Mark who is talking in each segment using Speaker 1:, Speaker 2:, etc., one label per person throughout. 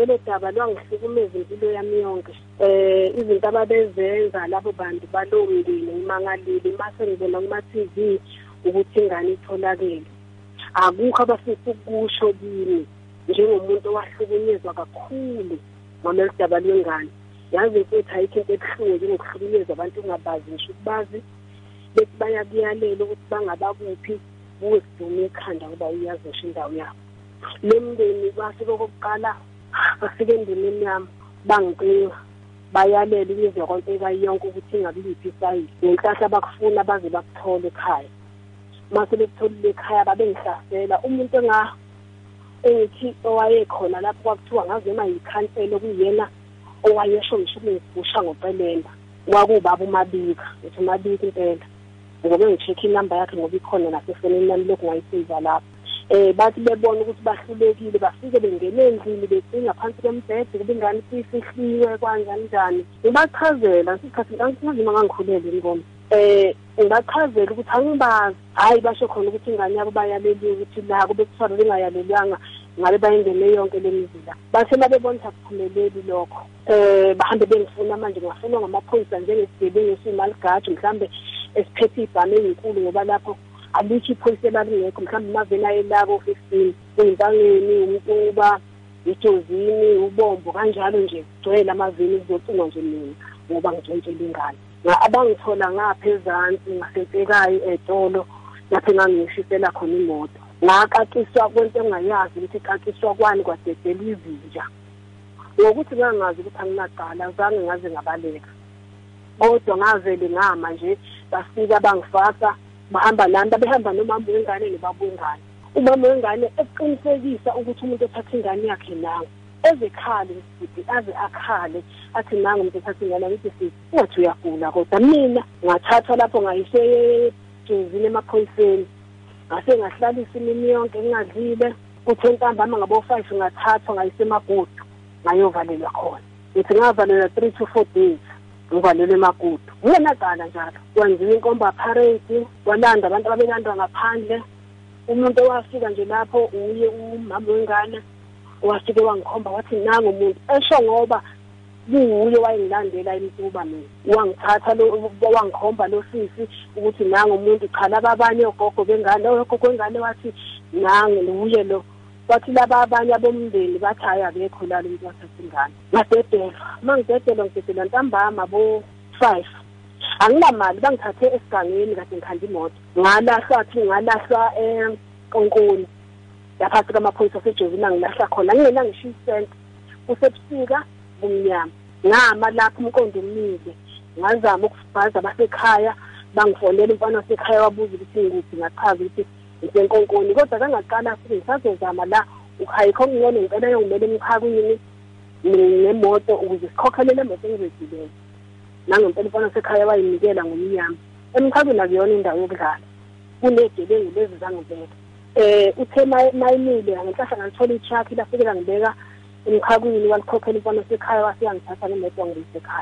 Speaker 1: lelo daba lwangihlukumeza impilo yami yonke. Izinto ababezenza labo bantu balomndeni imangalile mase ngibona kuma TV ukuthi ingane itholakele. Akukho abafisa ukusho kimi njengomuntu owahlukunyezwa kakhulu ngalelo daba lwengane. Yazi ukuthi ayikho into ebuhlungu njengokuhlukunyezwa abantu ungabazi ngisho ukubazi bethi bayakuyalela ukuthi bangabakuphi buzidume ekhanda ngoba uyazisho indawo yabo. Lemndeni bafike kokuqala bafike endimeni yami bangicinga bayalela imizwa konke kayonke ukuthi ingabiphi isayini nenhlahla bakufuna baze bakuthole ekhaya. Mase bekutholile ekhaya babengihlasela umuntu engithi owayekhona lapho kwakuthiwa ngaze uma yikhansela okuyena owayesho ngisho ngibusha ngopelela kwakubaba uMabika ethi uMabika impela ngoba ngicheck inamba yakhe ngoba ikhona nasefonini yami lokhu ngayisiza lapho. Bathi bebona ukuthi bahlulekile bafike bengene endlini becinga phansi kwembhede kube ingane isihliwe kanjani ngibachazela isikhathi ngangifuna ngangikhulele ingoma ngibachazela ukuthi angibazi hayi basho khona ukuthi ingane yabo bayaleliwe ukuthi la kube kuthiwa bengayalelwanga ngabe bayengene yonke lemizila bathe babebona sakuphumeleli lokho bahambe bengifuna manje ngafuna ngamaphoyisa njengesigebengu esimaligaji mhlambe esiphethe ibhame ezinkulu ngoba lapho alikho iphoyisa elingekho mhlawumbe mavena elabo 15 kuyintangeni umtuba ijozini ubombo kanjalo nje gcwele amavini kuzocinga nje mina ngoba ngitshentshela ingane abangithola ngaphezansi ngasentekayo etolo lapho engangishisela khona imoto ngaqaqiswa kwento engayazi ukuthi iqaqiswa kwani kwadedela izinja ngokuthi ngangazi ukuthi anginaqala azange ngaze ngabaleka kodwa ngavele ngama nje bafika bangifaka bahamba landa behamba nomama wengane nebabungane umama wengane eqinisekisa ukuthi umuntu ethatha ingane yakhe nawo ezekhale isithi aze akhale athi nangu umuntu ethatha ingane ngithi sithi ngathi uyagula kodwa mina ngathatha lapho ngayise jezini emaphoyiseni ngase ngahlalisa imini yonke ngingadlile kuthi entambama ngabo 5 ngathathwa ngayise emagudu ngayovalelwa khona ngithi ngavalelwa 3 to 4 days ngivalelwe emagudu nginaqala njalo kwenziwa inkomba parade walanda abantu ababelandwa ngaphandle umuntu owafika nje lapho uye umama wengane wafike wangikhomba wathi nangu umuntu esho ngoba kuye wayengilandela imituba mina wangithatha lo wangikhomba lo sisi ukuthi nangu umuntu cha laba abanye ogogo bengane ogogo wengane wathi nangu uye lo wathi laba abanye abomndeni bathi ayabekho la umuntu wasasingane ngadedela mangidedela ngidedela ntambama bo 5 anginamali bangithathe esigangeni kade ngikhanda imoto ngalahlwa enkoni yaphathi kamaphoyisa asejozini ngilahla khona ngingena ngisho isent kusebusika kumnyama ngama lapho umqondo umile ngazama ukubhaza basekhaya bangifonela umfana wasekhaya wabuza ukuthi ngikuphi ngachaza ukuthi ngisenkonkoni kodwa kangaqala futhi ngisazozama la ukhayikho ngiyona ngicela yongimele emkhakweni nemoto ukuze sikhokhelele emoto engizidile nangempela umfana wasekhaya wayinikela ngomnyama emkhakweni akuyona indawo yokudlala kunedelengu lezi zangibeka uthe mayimile ngenhlahla ngalithola ichaki lafikela ngibeka emkhakweni walikhokhela umfana wasekhaya wafika ngithatha nemoto ngiyise ekhaya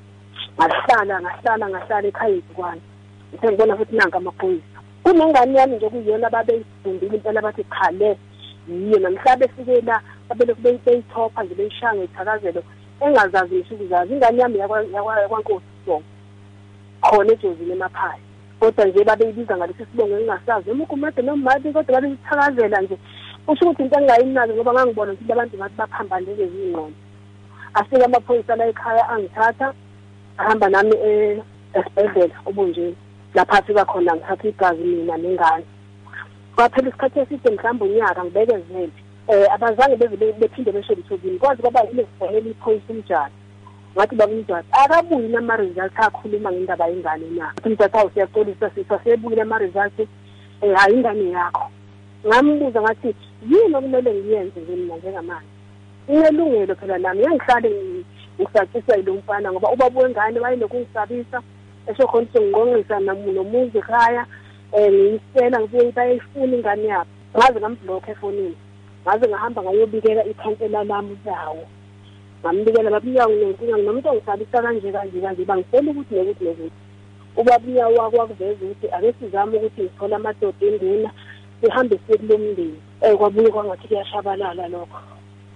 Speaker 1: ngahlala ekhaya izikwane ngithe ngibona futhi nanka amaphoyisa kunengane yami nje kuyona babeyifundile impela bathi khale yiyo namhlanje befike la babelokhu beyithopha nje beyishanga ithakazelo engazazi ukuzazi ingane yami yakwankosi so khona ejozini emaphaya kodwa nje babeyibiza ngalesi sibongo engasazi umukumade nomali kodwa babeyithakazela nje usho ukuthi into engayinazi ngoba ngangibona ukuthi abantu ngathi baphambana lezi ingqondo afika amaphoyisa la ekhaya angithatha ahamba nami esibhedlela obunjeni lapha afika khona ngithatha igazi mina nengane kwaphela isikhathi eside mhlawumbe unyaka ngibekezele abazange bephinde besho lithobini kwazi baba yile sibhele iphoyisa umjani ngathi babumjani akabuyi nama results akhuluma ngendaba yengane na umthatha usiyaxolisa sisasebuyile ama results hayi ingane yakho ngambuza ngathi yini okumele ngiyenze mina njengamanje inelungelo phela nami yangihlale ngisathiswa yilo mfana ngoba ubaba wengane wayelokungisabisa esho khona ngingqongqisa nomuzi ekhaya ngiyisela ngibuye bayifuna ingane yabo ngaze ngamblock efonini ngaze ngahamba ngayobikela ikhansela lami zawo ngambikela babiya nginenkinga nomuntu ongisabisa kanje bangisela ukuthi nokuthi ubabiya wakuveza ukuthi ake sizame ukuthi ngithola amadoda enduna sihambe sikulomndeni kwabuye kwangathi kuyashabalala lokho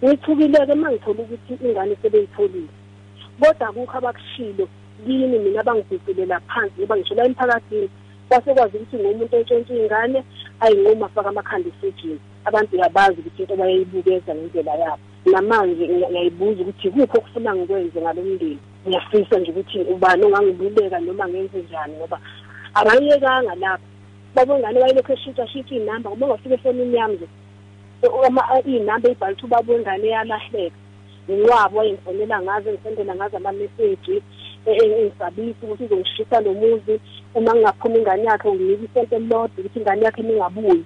Speaker 1: ngithukile-ke mangithola ukuthi ingane sebeyitholile kodwa akukho abakushilo kini mina abangibhicilela phansi ngoba ngisho la emphakathini kwasekwazi ukuthi ngomuntu etshontsha ingane ayinqoma afaka amakhanda esejini abantu yabazi ukuthi into bayayibukeza ngendlela yabo namanje ngiyayibuza ukuthi kuphi okufuna ngikwenze ngalomndeni ngiyafisa nje ukuthi ubani ongangibuleka noma ngenze njani ngoba abangiyekanga lapha babongane bayilokho eshita inamba ngoba ngafike efonini yami nje inamba ibhalwe ukuthi babongane yalahleka inqwabo wayemfonela ngaze ngisendela ngaze ama-message engisabisa ukuthi uzongishisa lo muzi uma ngingaphuma ingane yakhe unginika isente elilodwa ukuthi ingane yakhe ningabuyi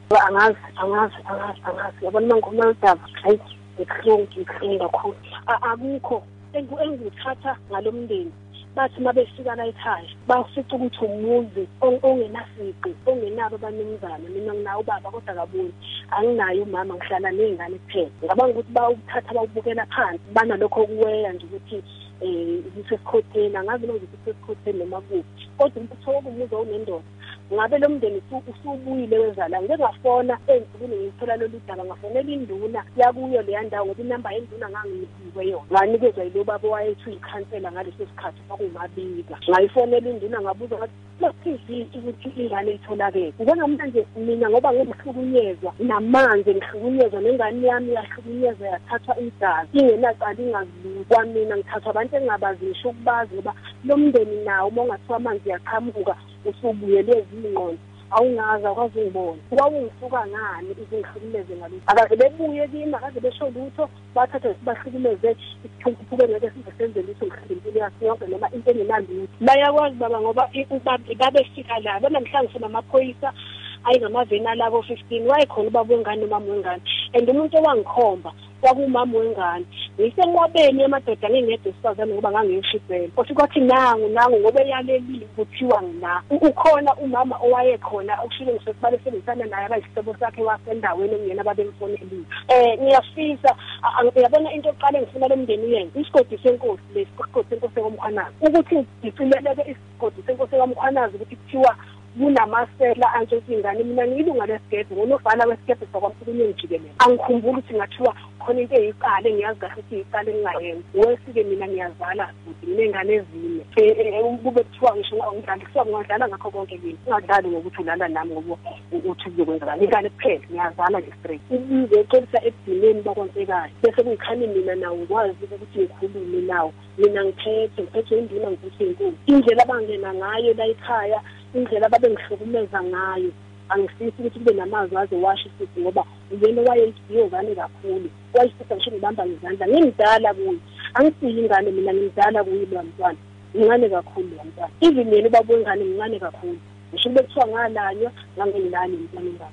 Speaker 1: angazi yabona mangoma udaba hayi ngikuhlungu kakhulu akukho enguthatha ngalomndeni bathi mabefika la ekhaya bafica ukuthi umuzi ongenasiqi ongenabo abanemzana mina nginawo baba kodwa kabuni anginayo umama ngihlala nezingane kuphela ngabanga ukuthi bawuthatha bawubukela phansi banalokho kuweya nje ukuthi isesikhotheni angazi noma isesikhotheni noma kuphi kodwa umthola umuzi onendoda ngabe lo mndeni usubuyile wezala ngengafona ensukwini ngithola lolu daba ngafonela induna yakuyo le ndawo ngoba inamba yenduna nganginikwe yona nganikezwa yilo baba wayethu ikhansela ngaleso sikhathi kwakumabika ngayifonela induna ngabuza ngathi ukuthi ingane itholakele ngibona manje mina ngoba ngihlukunyezwa namanzi ngihlukunyezwa nengane yami yahlukunyezwa yathathwa igazi ingenacala ingazikwa mina ngithathwa abantu engabazi ngisho ukubazi ngoba lo mndeni nawo uma ungathiwa amanzi yaqhamuka usubuyele izingqondo awungaza kwazi ngibona kwawungisuka ngani izingihlukumeze ngalokho akaze bebuye kimi akaze besho lutho bathatha sibahlukumeze isiphukuphuke ngeke sizenze lutho ngihlukumele yasiyonke noma into engenalutho bayakwazi baba ngoba babefika la namhlanje sinamaphoyisa ayingamaveni alabo 15 wayekhona ubaba wengane nomama wengane and umuntu owangikhomba kwakumama wengane ngisenqwabeni emadoda ngingedwa esifazane ngoba ngangishibhela kodwa kwathi nangu ngoba eyalelile kuthiwa ngina ukhona umama owayekhona okushilo ngisebale sebenzisana naye abayisihlobo sakhe wasendaweni engiyena babemfonelile ngiyafisa ngiyabona into oqale ngifuna lomndeni uyenze isigodi senkosi lesigodi senkosi komkhwanazi ukuthi ngicileleke isigodi senkosi kamkhwanazi ukuthi kuthiwa kunamasela antshontsha ingane mina ngilunga lesigebe ngonofana wesigebe sokwamkhulunyeni jikelele angikhumbula ukuthi ngathiwa khona into eyiqale ngiyazi kahle ukuthi iyiqale engingayenza wesike mina ngiyazala futhi nginengane ezine kube kuthiwa ngisho ngadlala ngakho konke kimi ungadlali ngokuthi ulala nami ngoba uthi kuzokwenzakala ingane kuphela ngiyazala nje straight ngizoxolisa ebudimeni bakwonsekayo bese kuyikhani mina nawo ngikwazi ukuthi ngikhulume nawo mina ngiphethe induna ngikuthi inkulu indlela abangena ngayo la ekhaya indlela babengihlukumeza ngayo angifisi ukuthi kube namazwi aze washo futhi ngoba uyena wayeyiziyozane kakhulu wayifisa ngisho ngibamba izandla ngimdala kuye angisiyi ingane mina ngimdala kuye lo mntwana ngingane kakhulu lo mntwana even yena baba wengane ngingane kakhulu ngisho bekuthiwa ngalanywa ngangilani umntwana.